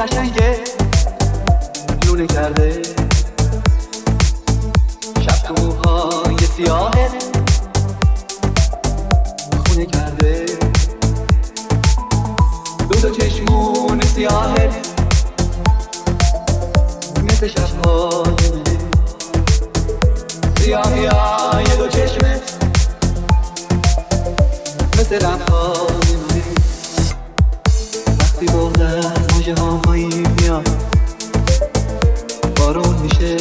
قشنگه لونه کرده، شب تو موهای سیاهت خونه کرده، دو چشمون سیاهت مثل شبهای منه، سیاهی های دو چشمت مثل لبهای منه. وقتی بغض از موجه ها پایین میاد بارون میشه،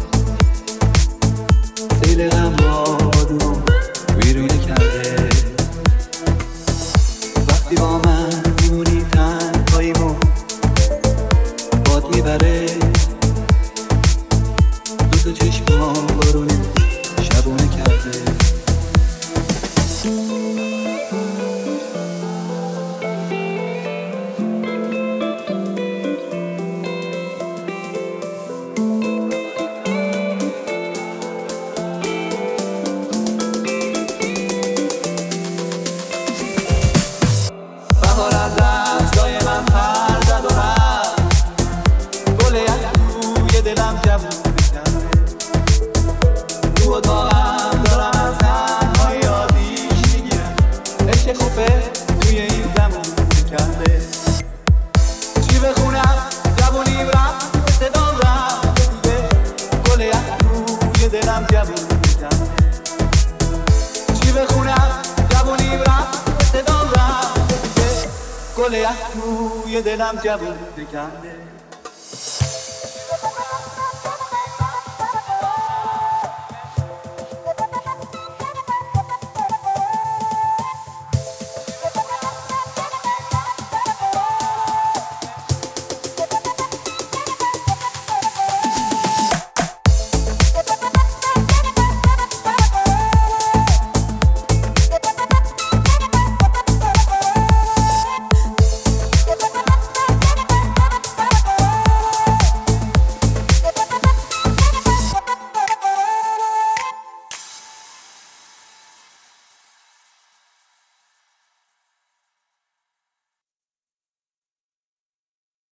سیل غم بادونو ویرونه کرده. وقتی با من میمونی تنهاییمو باد میبره، دو چشم ها بارونه شبونه کرده. بهار از دستای من پر زد و رفت، گل توی دلم جوون کرده. تو اتاقم دارم از تنهایی آتیش میگیرم، عشق خوبه توی این زمون کرده. چی بخونم جوونیم رفت، صدام رفت دیگه، گل توی دلم جوون کرده. چی بخونم جوونیم رفت، صدام رفت گل توی دلم جوون کرده.